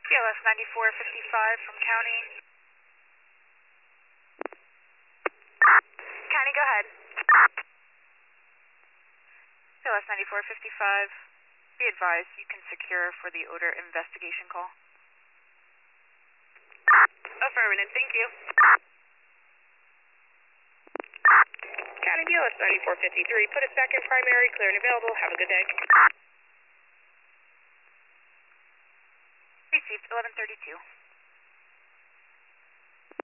PLS 9455 from County. County, go ahead. PLS 9455, be advised you can secure for the odor investigation call. Affirmative, thank you. County PLS 9453, put us back in primary, clear and available. Have a good day. Received 1132.